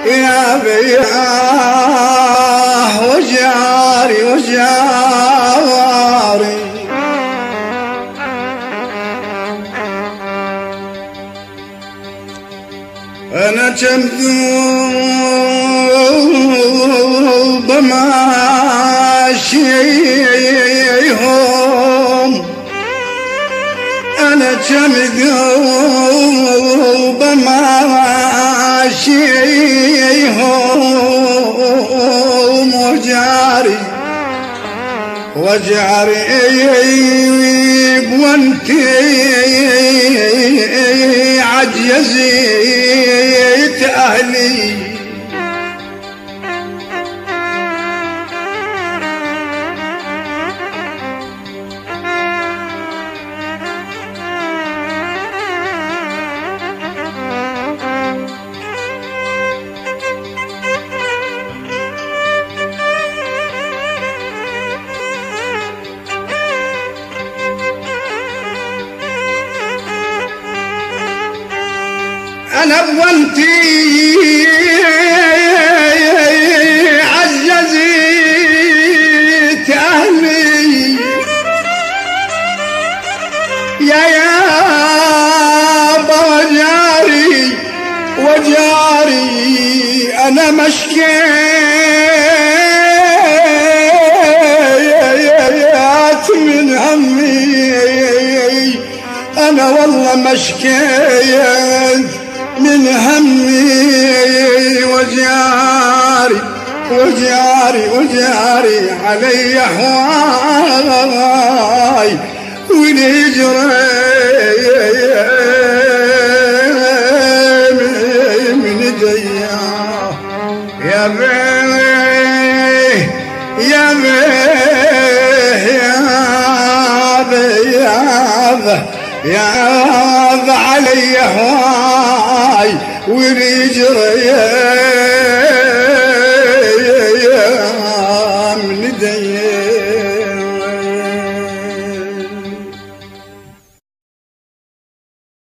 يا بياه وجاري وجاري أنا كمذوب ماشيهم أنا كمذوب ماشيهم وجاري وانتي عجزت أهلي أنا وانتي عززت أهلي يا وجاري أنا مشكيت من همي أنا والله مشكيت من همي وجاري علي هواي والهجرة من ديا يا بيه يا علي هواي والهجرة من ديا